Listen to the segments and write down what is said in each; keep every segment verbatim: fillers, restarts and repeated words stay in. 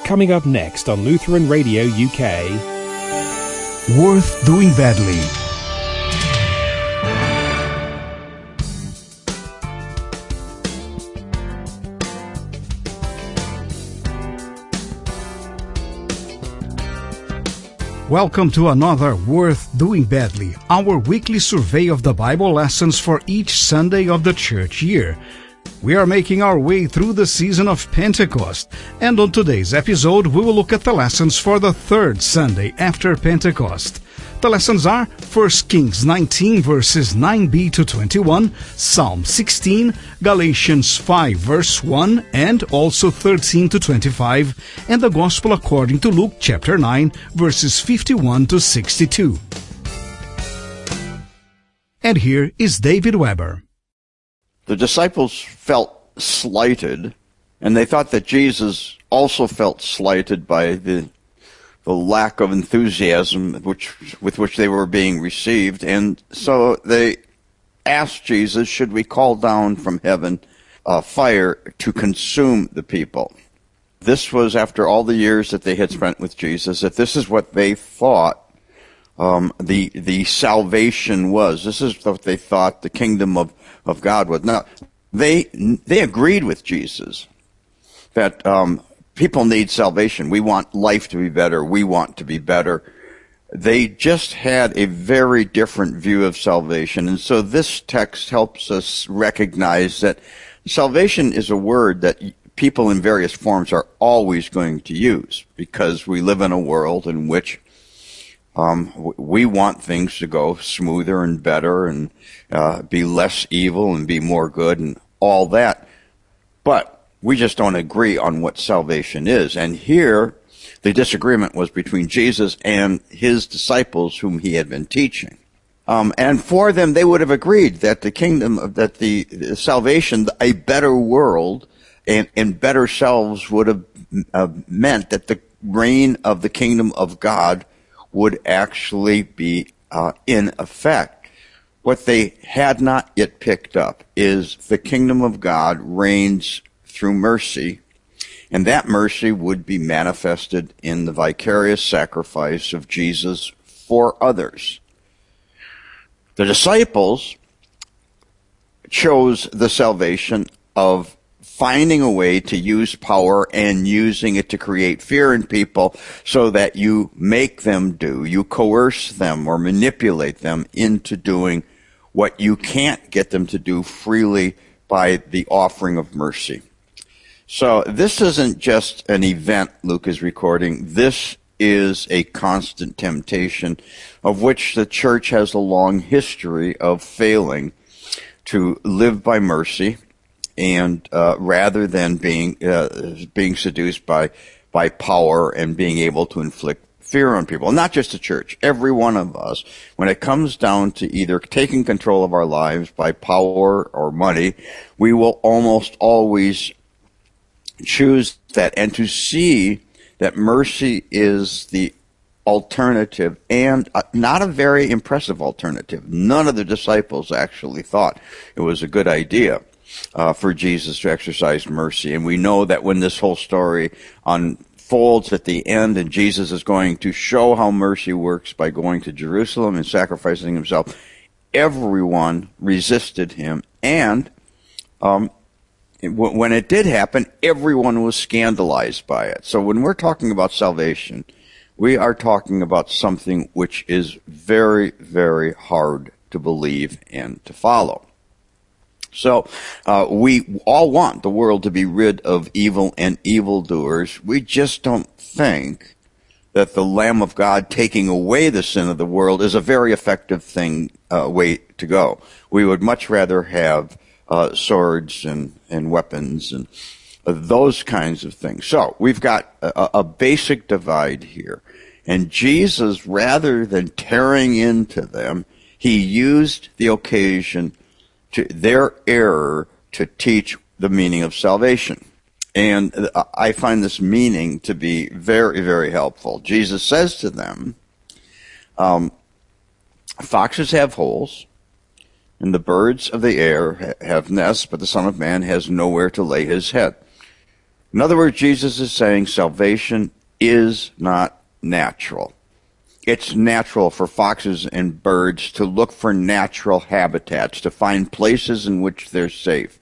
Coming up next on Lutheran Radio U K. Worth Doing Badly. Welcome to another Worth Doing Badly, our weekly survey of the Bible lessons for each Sunday of the church year. We are making our way through the season of Pentecost, and on today's episode we will look at the lessons for the third Sunday after Pentecost. The lessons are First Kings nineteen verses nine b to twenty-one, Psalm sixteen, Galatians five verse one and also thirteen to twenty-five, and the Gospel according to Luke chapter nine verses fifty-one to sixty-two. And here is David Weber. The disciples felt slighted, and they thought that Jesus also felt slighted by the the lack of enthusiasm which, with which they were being received. And so they asked Jesus, should we call down from heaven uh, fire to consume the people? This was after all the years that they had spent with Jesus, that this is what they thought um, the the salvation was. This is what they thought the kingdom of, of God was. Now, they, they agreed with Jesus that um, people need salvation. We want life to be better. We want to be better. They just had a very different view of salvation. And so this text helps us recognize that salvation is a word that people in various forms are always going to use, because we live in a world in which um, we want things to go smoother and better and uh, be less evil and be more good and all that. But we just don't agree on what salvation is. And here, the disagreement was between Jesus and his disciples whom he had been teaching. Um, and for them, they would have agreed that the kingdom, that the, the salvation, a better world, and, and better selves would have uh, meant that the reign of the kingdom of God would actually be uh, in effect. What they had not yet picked up is the kingdom of God reigns through mercy, and that mercy would be manifested in the vicarious sacrifice of Jesus for others. The disciples chose the salvation of finding a way to use power and using it to create fear in people so that you make them do, you coerce them or manipulate them into doing what you can't get them to do freely by the offering of mercy. So this isn't just an event Luke is recording. This is a constant temptation of which the church has a long history of failing to live by mercy, and uh, rather than being uh, being seduced by by power and being able to inflict fear on people. Not just the church. Every one of us, when it comes down to either taking control of our lives by power or money, we will almost always choose that, and to see that mercy is the alternative, and uh, not a very impressive alternative. None of the disciples actually thought it was a good idea uh, for Jesus to exercise mercy. And we know that when this whole story unfolds at the end, and Jesus is going to show how mercy works by going to Jerusalem and sacrificing himself, everyone resisted him, and um when it did happen, everyone was scandalized by it. So when we're talking about salvation, we are talking about something which is very, very hard to believe and to follow. So uh, we all want the world to be rid of evil and evildoers. We just don't think that the Lamb of God taking away the sin of the world is a very effective thing, uh, way to go. We would much rather have Uh, swords and, and weapons and uh, those kinds of things. So we've got a, a basic divide here. And Jesus, rather than tearing into them, he used the occasion to their error to teach the meaning of salvation. And uh, I find this meaning to be very, very helpful. Jesus says to them, um, foxes have holes, and the birds of the air have nests, but the Son of Man has nowhere to lay his head. In other words, Jesus is saying salvation is not natural. It's natural for foxes and birds to look for natural habitats, to find places in which they're safe.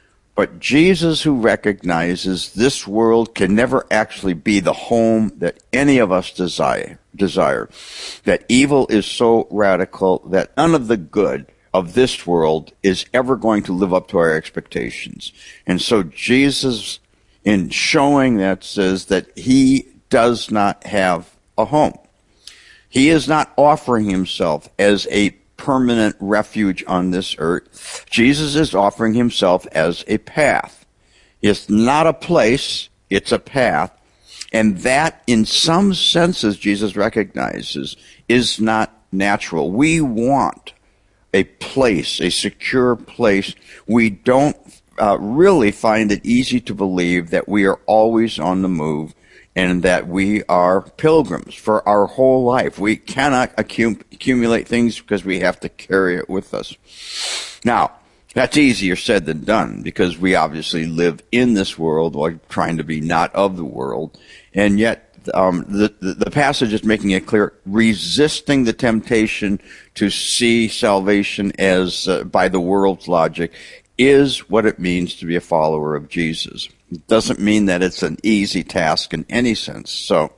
But Jesus, who recognizes this world can never actually be the home that any of us desire, desire, that evil is so radical that none of the good of this world is ever going to live up to our expectations. And so Jesus, in showing that, says that he does not have a home. He is not offering himself as a permanent refuge on this earth. Jesus is offering himself as a path. It's not a place, it's a path. And that, in some senses, Jesus recognizes, is not natural. We want a place, a secure place. We don't uh, really find it easy to believe that we are always on the move and that we are pilgrims for our whole life. We cannot accum- accumulate things because we have to carry it with us. Now, that's easier said than done because we obviously live in this world while trying to be not of the world. And yet, um, the, the, the passage is making it clear, resisting the temptation to see salvation as uh, by the world's logic is what it means to be a follower of Jesus. It doesn't mean that it's an easy task in any sense. So,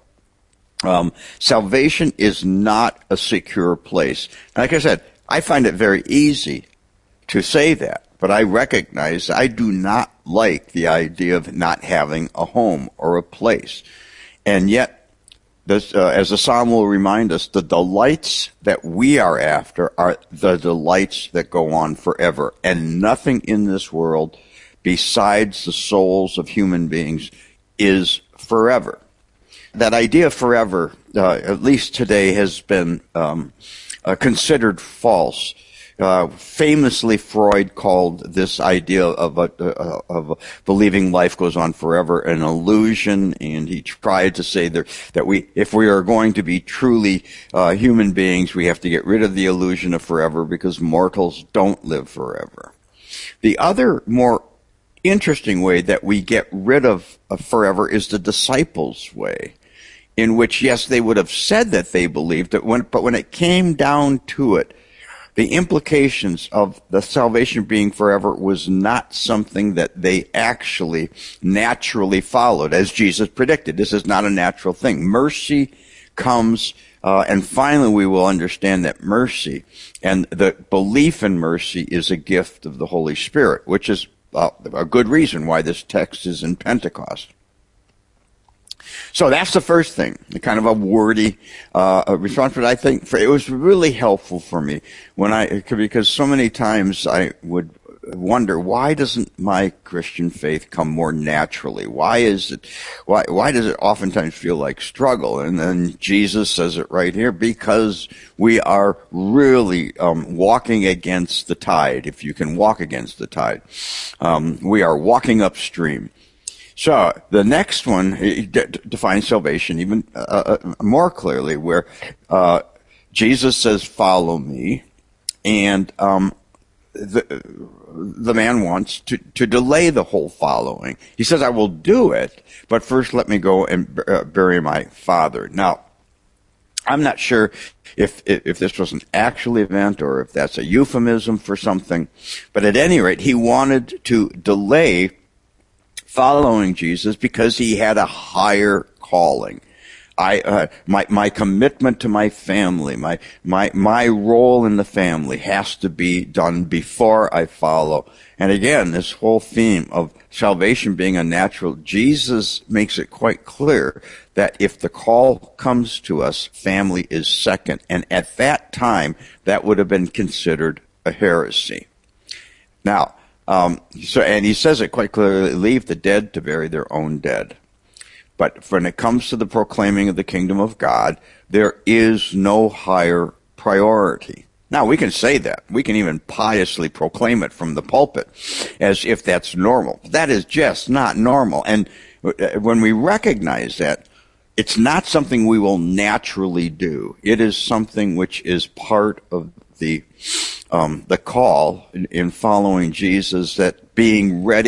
um, salvation is not a secure place. Like I said, I find it very easy to say that, but I recognize I do not like the idea of not having a home or a place. And yet, this, uh, as the psalm will remind us, the delights that we are after are the delights that go on forever, and nothing in this world besides the souls of human beings is forever. That idea of forever, uh, at least today, has been um, uh, considered false. Uh, famously, Freud called this idea of a, uh, of a believing life goes on forever an illusion, and he tried to say that, that we, if we are going to be truly uh, human beings, we have to get rid of the illusion of forever because mortals don't live forever. The other more interesting way that we get rid of, of forever is the disciples' way, in which, yes, they would have said that they believed it, when, but when it came down to it, the implications of the salvation being forever was not something that they actually naturally followed, as Jesus predicted. This is not a natural thing. Mercy comes, uh, and finally we will understand that mercy and the belief in mercy is a gift of the Holy Spirit, which is uh, a good reason why this text is in Pentecost. So that's the first thing, kind of a wordy uh, response, but I think for, it was really helpful for me when I, because so many times I would wonder, why doesn't my Christian faith come more naturally? Why is it, why, why does it oftentimes feel like struggle? And then Jesus says it right here, because we are really um, walking against the tide, if you can walk against the tide. Um, we are walking upstream. So the next one defines salvation even uh, more clearly, where uh, Jesus says, "Follow me," and um, the the man wants to to delay the whole following. He says, "I will do it, but first let me go and uh, bury my father." Now, I'm not sure if if this was an actual event or if that's a euphemism for something, but at any rate, he wanted to delay following Jesus because he had a higher calling. I, uh, my, my commitment to my family, my, my, my role in the family has to be done before I follow. And again, this whole theme of salvation being unnatural, Jesus makes it quite clear that if the call comes to us, family is second. And at that time, that would have been considered a heresy. Now, Um, so, and he says it quite clearly, leave the dead to bury their own dead. But when it comes to the proclaiming of the kingdom of God, there is no higher priority. Now, we can say that. We can even piously proclaim it from the pulpit as if that's normal. That is just not normal. And when we recognize that, it's not something we will naturally do. It is something which is part of the Um, the call in, in following Jesus, that being ready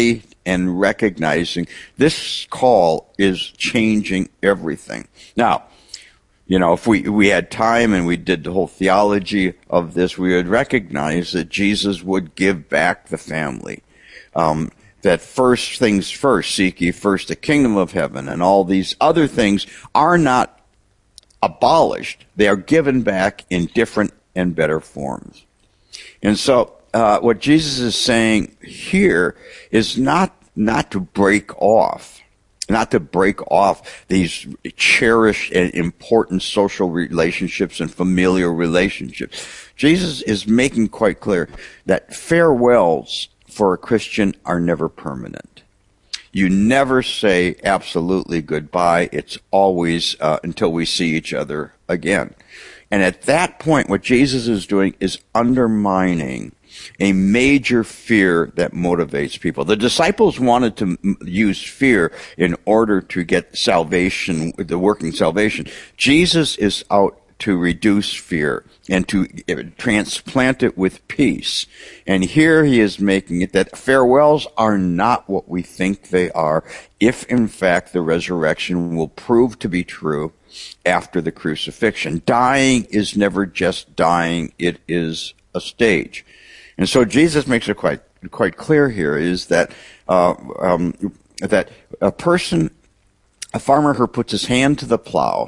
and recognizing this call is changing everything. Now, you know, if we, we had time and we did the whole theology of this, we would recognize that Jesus would give back the family. Um, that first things first, seek ye first the kingdom of heaven, and all these other things are not abolished. They are given back in different and better forms. And so, uh, what Jesus is saying here is not, not to break off, not to break off these cherished and important social relationships and familial relationships. Jesus is making quite clear that farewells for a Christian are never permanent. You never say absolutely goodbye. It's always uh, until we see each other again. And at that point, what Jesus is doing is undermining a major fear that motivates people. The disciples wanted to m- use fear in order to get salvation, the working salvation. Jesus is out to reduce fear and to transplant it with peace. And here he is making it that farewells are not what we think they are, if in fact the resurrection will prove to be true after the crucifixion. Dying is never just dying, it is a stage. And so Jesus makes it quite quite clear here is that uh, um, that a person, a farmer who puts his hand to the plow,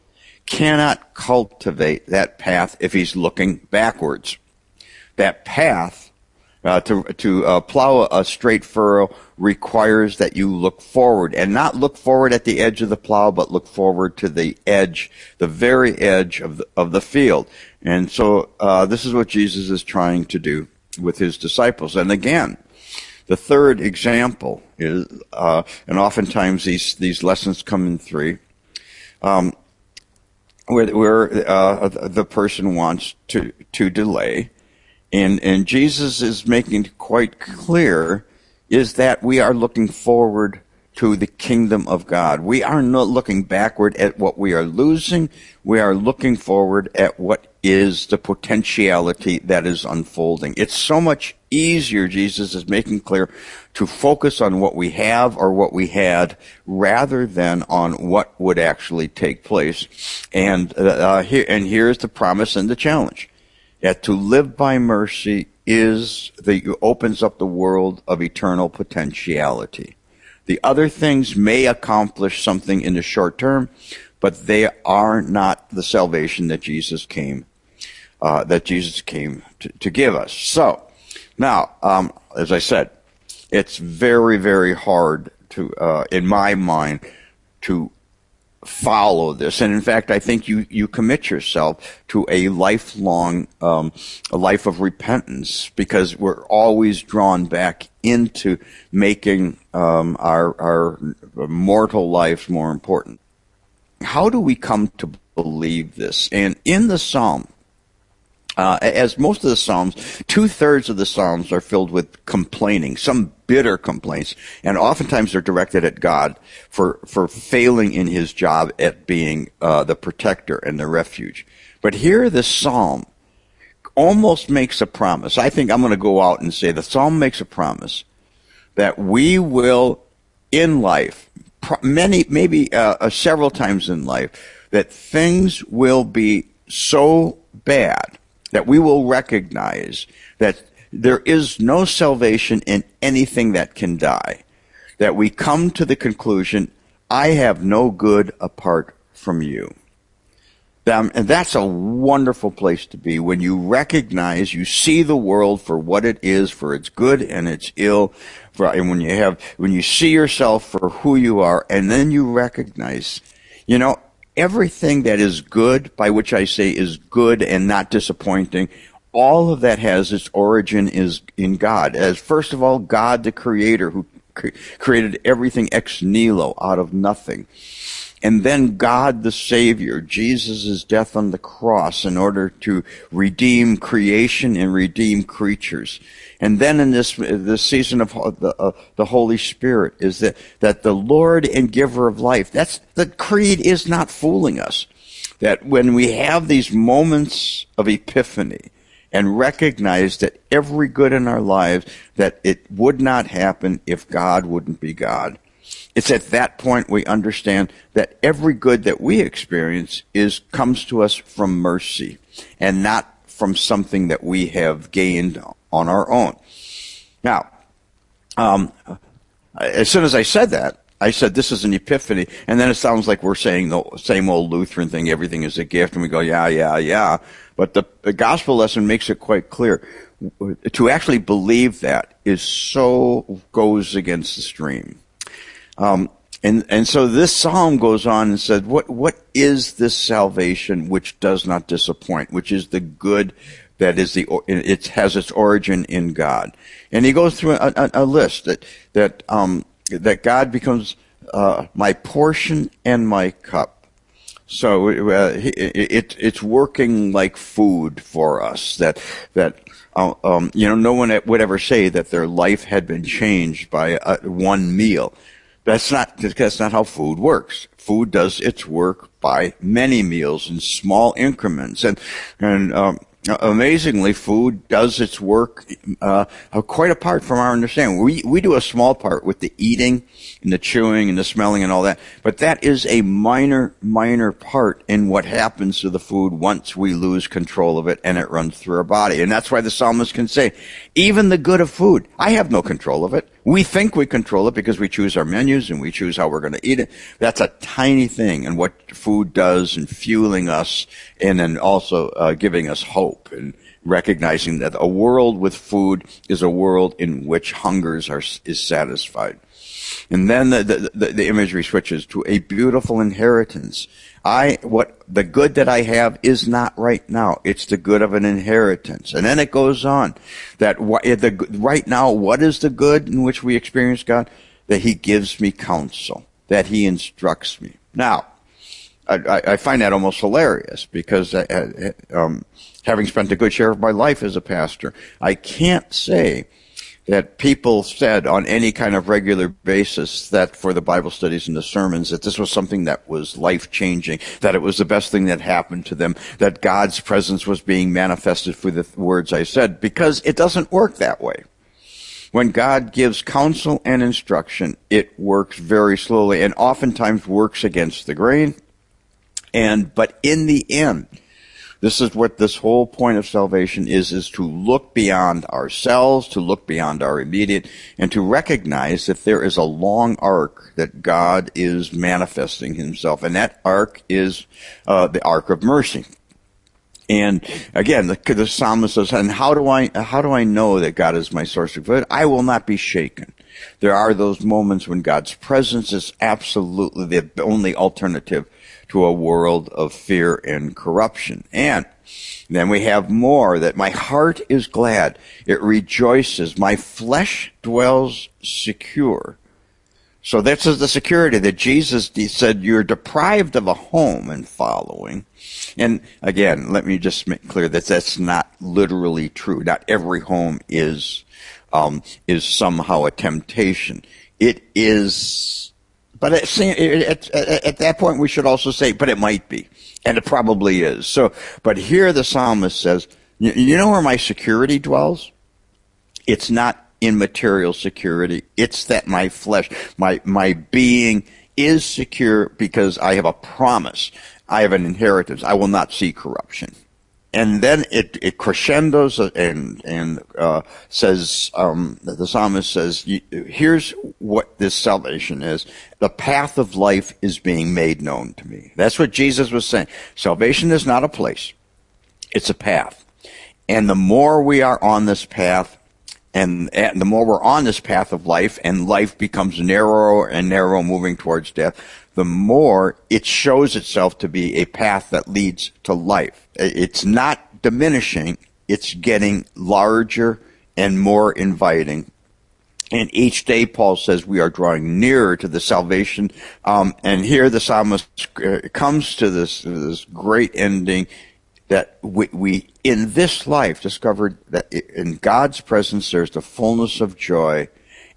cannot cultivate that path if he's looking backwards. That path, uh, to to uh, plow a straight furrow, requires that you look forward, and not look forward at the edge of the plow, but look forward to the edge, the very edge of the, of the field. And so uh, this is what Jesus is trying to do with his disciples. And again, the third example is, uh, and oftentimes these these lessons come in three. Um, where, where uh, the person wants to to delay, and and Jesus is making it quite clear is that we are looking forward to the kingdom of God. We are not looking backward at what we are losing. We are looking forward at what is the potentiality that is unfolding. It's so much easier, Jesus is making clear, to focus on what we have or what we had rather than on what would actually take place. And uh, here, and here's the promise and the challenge, that to live by mercy is the opens up the world of eternal potentiality. The other things may accomplish something in the short term, but they are not the salvation that Jesus came, uh, that Jesus came to, to give us. So, now, um, as I said, it's very, very hard to, uh, in my mind, to follow this. And in fact, I think you, you commit yourself to a lifelong, um, a life of repentance, because we're always drawn back into making, um, our, our mortal lives more important. How do we come to believe this? And in the Psalm, Uh, as most of the Psalms, two-thirds of the Psalms are filled with complaining, some bitter complaints, and oftentimes they're directed at God for, for failing in his job at being uh, the protector and the refuge. But here the Psalm almost makes a promise. I think I'm going to go out and say the Psalm makes a promise that we will, in life, many, maybe uh, uh, several times in life, that things will be so bad that we will recognize that there is no salvation in anything that can die. That we come to the conclusion, I have no good apart from you. Um, and that's a wonderful place to be, when you recognize, you see the world for what it is, for its good and its ill, for, and when you have, when you see yourself for who you are, and then you recognize, you know, everything that is good, by which I say is good and not disappointing, all of that has its origin is in God. As first of all, God the Creator, who cre- created everything ex nihilo, out of nothing. And then God the Savior, Jesus' death on the cross in order to redeem creation and redeem creatures. And then in this this season of the, uh, the Holy Spirit is that, that the Lord and giver of life. That's, the creed is not fooling us. That when we have these moments of epiphany and recognize that every good in our lives, that it would not happen if God wouldn't be God. It's at that point we understand that every good that we experience is comes to us from mercy and not from something that we have gained on our own. Now, um, as soon as I said that, I said this is an epiphany, and then it sounds like we're saying the same old Lutheran thing, everything is a gift, and we go, yeah, yeah, yeah. But the, the gospel lesson makes it quite clear. To actually believe that is so goes against the stream. Um, and, and so this psalm goes on and said, what, what is this salvation which does not disappoint, which is the good that is the, it has its origin in God. And he goes through a, a, a list that, that, um, that God becomes, uh, my portion and my cup. So, uh, it, it, it's working like food for us, that, that, uh, um, you know, no one would ever say that their life had been changed by uh, one meal. That's not, that's not how food works. Food does its work by many meals in small increments. And, and, um, amazingly, food does its work, uh, quite apart from our understanding. We, we do a small part with the eating and the chewing and the smelling and all that, but that is a minor, minor part in what happens to the food once we lose control of it and it runs through our body. And that's why the psalmist can say, even the good of food, I have no control of it. We think we control it because we choose our menus and we choose how we're going to eat it. That's a tiny thing in what food does in fueling us and then also uh, giving us hope and recognizing that a world with food is a world in which hungers are is satisfied. And then the, the, the, the imagery switches to a beautiful inheritance. I, what, the good that I have is not right now. It's the good of an inheritance. And then it goes on that the, right now, what is the good in which we experience God? That He gives me counsel, that He instructs me. Now, I, I find that almost hilarious because I, um, having spent a good share of my life as a pastor, I can't say that people said on any kind of regular basis that for the Bible studies and the sermons that this was something that was life-changing, that it was the best thing that happened to them, that God's presence was being manifested through the words I said, because it doesn't work that way. When God gives counsel and instruction, it works very slowly and oftentimes works against the grain. And, but in the end, this is what this whole point of salvation is, is to look beyond ourselves, to look beyond our immediate, and to recognize that there is a long arc that God is manifesting Himself. And that arc is uh, the arc of mercy. And again, the, the psalmist says, and how do I, how do I know that God is my source of good? I will not be shaken. There are those moments when God's presence is absolutely the only alternative to a world of fear and corruption. And then we have more, that my heart is glad, it rejoices, my flesh dwells secure. So this is the security that Jesus said you're deprived of a home and following. And again, let me just make clear that that's not literally true. Not every home is um, is somehow a temptation. It is, but at, at, at that point we should also say, but it might be, and it probably is. So, but here the psalmist says, you know where my security dwells? It's not in material security. It's that my flesh, my my being is secure because I have a promise. I have an inheritance. I will not see corruption. And then it, it crescendos and and uh, says, um, the psalmist says, here's what this salvation is. The path of life is being made known to me. That's what Jesus was saying. Salvation is not a place. It's a path. And the more we are on this path, and, and the more we're on this path of life, and life becomes narrower and narrower, moving towards death, the more it shows itself to be a path that leads to life. It's not diminishing, it's getting larger and more inviting. And each day, Paul says, we are drawing nearer to the salvation. Um, and here the psalmist comes to this, this great ending that we, we, in this life, discovered that in God's presence there's the fullness of joy,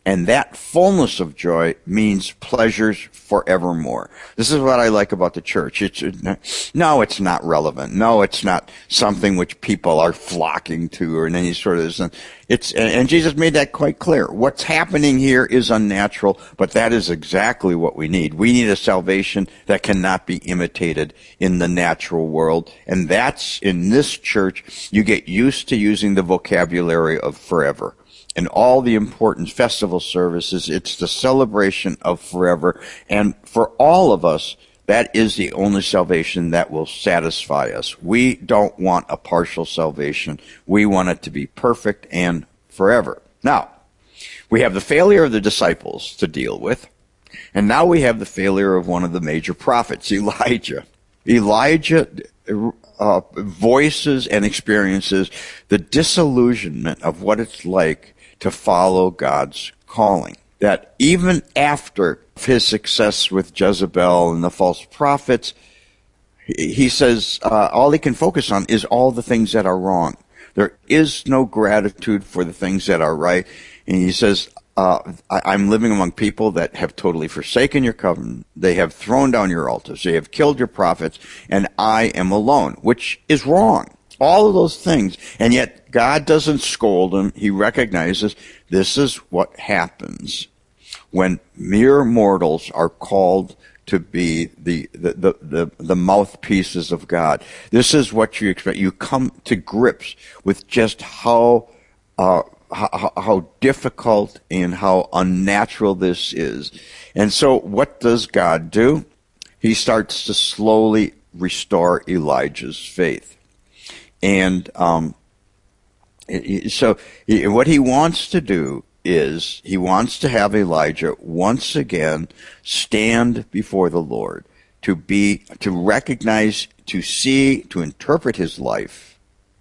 And that fullness of joy means pleasures forevermore. This is what I like about the church. It's, no, it's not relevant. No, it's not something which people are flocking to or any sort of this. It's, and Jesus made that quite clear. What's happening here is unnatural, but that is exactly what we need. We need a salvation that cannot be imitated in the natural world. And that's, in this church, you get used to using the vocabulary of forever. And all the important festival services, it's the celebration of forever. And for all of us, that is the only salvation that will satisfy us. We don't want a partial salvation. We want it to be perfect and forever. Now, we have the failure of the disciples to deal with. And now we have the failure of one of the major prophets, Elijah. Elijah uh, voices and experiences the disillusionment of what it's like to follow God's calling. That even after his success with Jezebel and the false prophets, he says uh, all he can focus on is all the things that are wrong. There is no gratitude for the things that are right. And he says, uh, I, I'm living among people that have totally forsaken your covenant. They have thrown down your altars. They have killed your prophets. And I am alone, which is wrong. All of those things. And yet God doesn't scold him. He recognizes this is what happens when mere mortals are called to be the, the, the, the, the mouthpieces of God. This is what you expect. You come to grips with just how, uh, how, how difficult and how unnatural this is. And so what does God do? He starts to slowly restore Elijah's faith. And um, so what he wants to do is he wants to have Elijah once again stand before the Lord to be, to recognize, to see, to interpret his life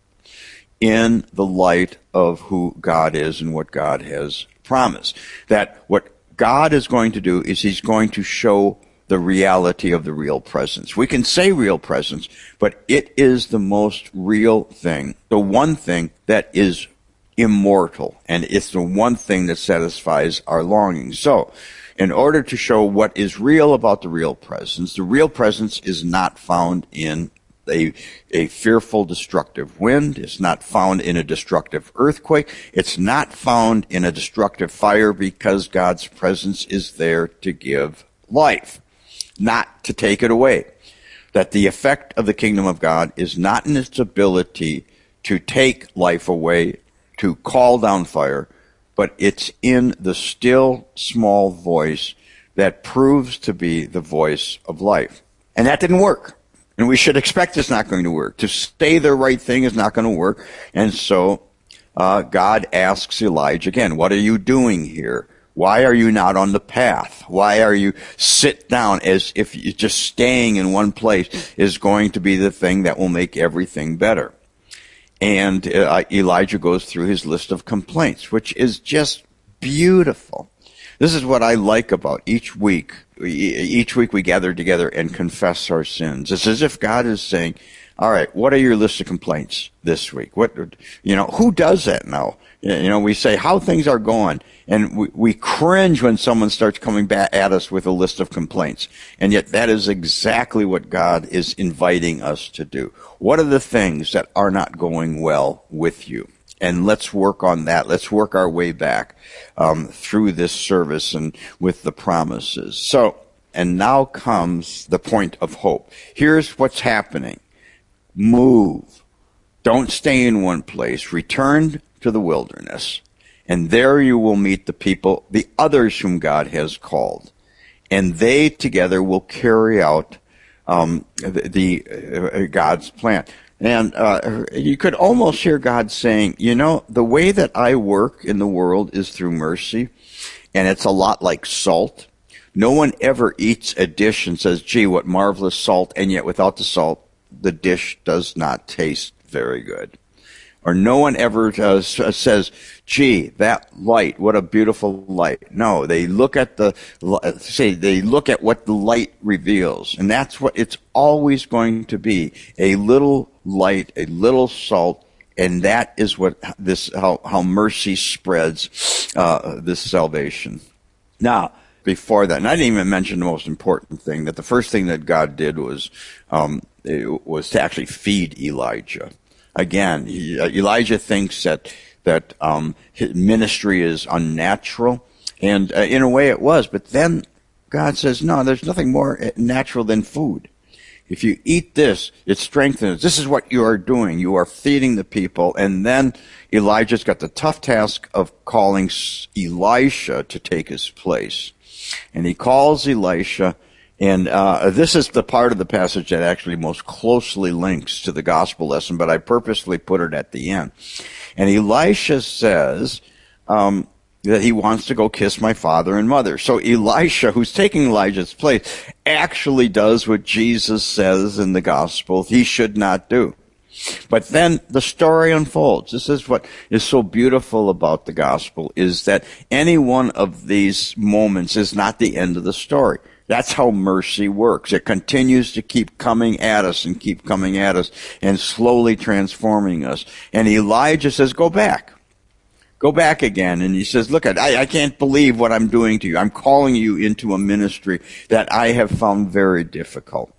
in the light of who God is and what God has promised. That what God is going to do is he's going to show the reality of the real presence. We can say real presence, but it is the most real thing, the one thing that is immortal, and it's the one thing that satisfies our longings. So, in order to show what is real about the real presence, the real presence is not found in a, a fearful, destructive wind. It's not found in a destructive earthquake. It's not found in a destructive fire, because God's presence is there to give life, not to take it away. That the effect of the kingdom of God is not in its ability to take life away, to call down fire, but it's in the still small voice that proves to be the voice of life. And that didn't work. And we should expect it's not going to work. To say the right thing is not going to work. And so uh, God asks Elijah again, what are you doing here? Why are you not on the path? Why are you sit down as if you're just staying in one place is going to be the thing that will make everything better? And uh, Elijah goes through his list of complaints, which is just beautiful. This is what I like about each week. Each week we gather together and confess our sins. It's as if God is saying, all right, what are your list of complaints this week? What, you know, who does that now? You know, we say how things are going, and we, we cringe when someone starts coming back at us with a list of complaints. And yet that is exactly what God is inviting us to do. What are the things that are not going well with you? And let's work on that. Let's work our way back um, through this service and with the promises. So, and now comes the point of hope. Here's what's happening. Move. Don't stay in one place. Return to the wilderness. And there you will meet the people, the others whom God has called. And they together will carry out um, the, the uh, God's plan. And uh, you could almost hear God saying, you know, the way that I work in the world is through mercy. And it's a lot like salt. No one ever eats a dish and says, gee, what marvelous salt. And yet without the salt, the dish does not taste very good. Or no one ever uh, says, gee, that light, what a beautiful light. No, they look at the, say, they look at what the light reveals. And that's what it's always going to be. A little light, a little salt, And that is what this, how, how mercy spreads, uh, this salvation. Now, before that, and I didn't even mention the most important thing, that the first thing that God did was, um, it was to actually feed Elijah. Again, he, uh, Elijah thinks that, that, um, his ministry is unnatural. And uh, in a way it was, but then God says, no, there's nothing more natural than food. If you eat this, it strengthens. This is what you are doing. You are feeding the people. And then Elijah's got the tough task of calling Elisha to take his place. And he calls Elisha, and uh, this is the part of the passage that actually most closely links to the gospel lesson, but I purposely put it at the end. And Elisha says, um, that he wants to go kiss my father and mother. So Elisha, who's taking Elijah's place, actually does what Jesus says in the gospel he should not do. But then the story unfolds. This is what is so beautiful about the gospel, is that any one of these moments is not the end of the story. That's how mercy works. It continues to keep coming at us and keep coming at us and slowly transforming us. And Elijah says, go back. Go back again. And he says, look, I, I can't believe what I'm doing to you. I'm calling you into a ministry that I have found very difficult.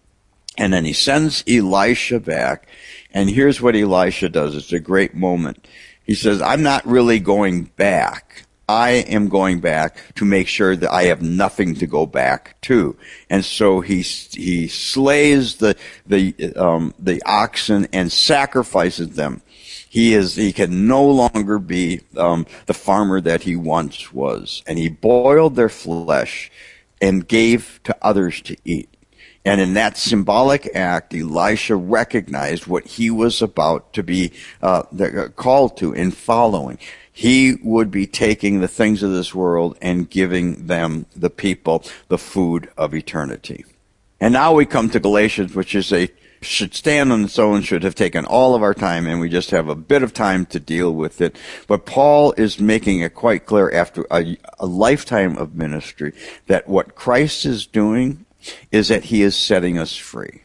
And then he sends Elisha back. And here's what Elisha does. It's a great moment. He says, I'm not really going back. I am going back to make sure that I have nothing to go back to. And so he he slays the the um the oxen and sacrifices them. He is, he can no longer be, um, the farmer that he once was. And he boiled their flesh and gave to others to eat. And in that symbolic act, Elisha recognized what he was about to be, uh, called to in following. He would be taking the things of this world and giving them, the people, the food of eternity. And now we come to Galatians, which is a should stand on its own, should have taken all of our time, and we just have a bit of time to deal with it. But Paul is making it quite clear after a, a lifetime of ministry that what Christ is doing is that he is setting us free.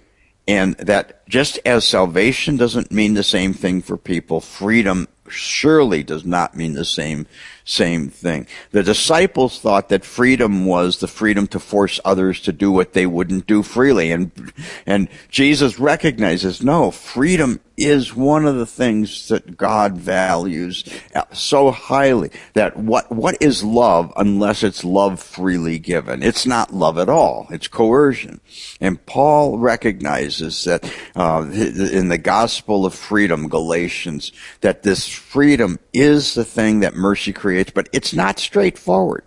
And that just as salvation doesn't mean the same thing for people, freedom surely does not mean the same same thing. The disciples thought that freedom was the freedom to force others to do what they wouldn't do freely. And and Jesus recognizes, no, freedom is one of the things that God values so highly, that what what is love unless it's love freely given? It's not love at all. It's coercion. And Paul recognizes that uh, in the gospel of freedom, Galatians, that this freedom is the thing that mercy creates, but it's not straightforward.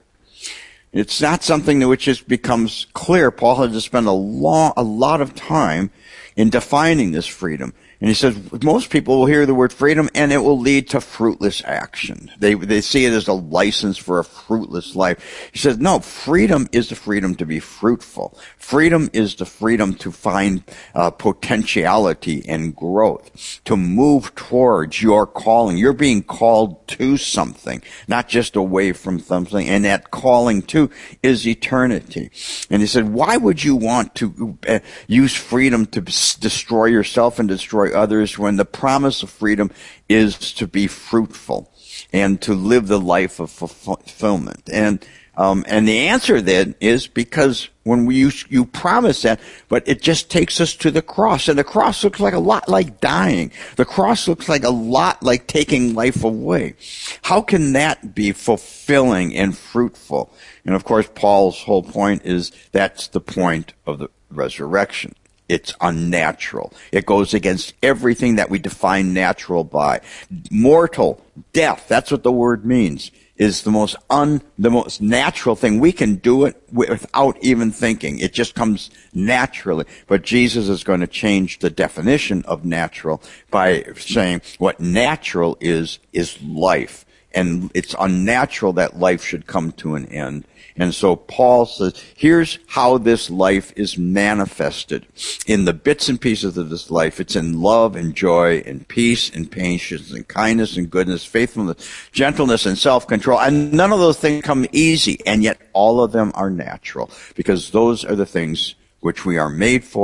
It's not something that which just becomes clear. Paul had to spend a long, a lot of time in defining this freedom. And he says most people will hear the word freedom and it will lead to fruitless action. They they see it as a license for a fruitless life. He says, no, freedom is the freedom to be fruitful. Freedom is the freedom to find uh, potentiality and growth, to move towards your calling. You're being called to something, not just away from something. And that calling to is eternity. And he said, why would you want to uh, use freedom to destroy yourself and destroy others when the promise of freedom is to be fruitful and to live the life of fulfillment? And um, and the answer then is because when we use, you promise that, but it just takes us to the cross, and the cross looks like a lot like dying. The cross looks like a lot like taking life away. How can that be fulfilling and fruitful? And of course, Paul's whole point is that's the point of the resurrection. It's unnatural. It goes against everything that we define natural by. Mortal, death, that's what the word means, is the most un, the most natural thing. We can do it without even thinking. It just comes naturally. But Jesus is going to change the definition of natural by saying what natural is, is life. And it's unnatural that life should come to an end. And so Paul says, here's how this life is manifested. In the bits and pieces of this life, it's in love and joy and peace and patience and kindness and goodness, faithfulness, gentleness and self-control. And none of those things come easy, and yet all of them are natural, because those are the things which we are made for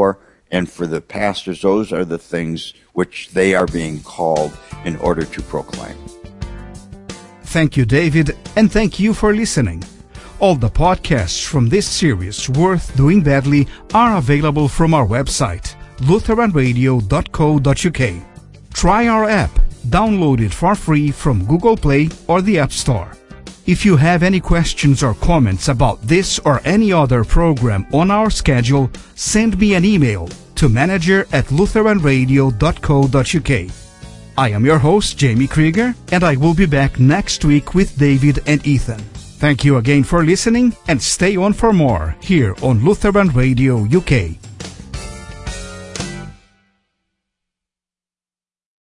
And for the pastors, those are the things which they are being called in order to proclaim. Thank you, David, and thank you for listening. All the podcasts from this series, Worth Doing Badly, are available from our website, lutheran radio dot co dot u k. Try our app. Download it for free from Google Play or the App Store. If you have any questions or comments about this or any other program on our schedule, send me an email to manager at lutheran radio dot co dot u k. I am your host, Jamie Krieger, and I will be back next week with David and Ethan. Thank you again for listening, and stay on for more here on Lutheran Radio U K.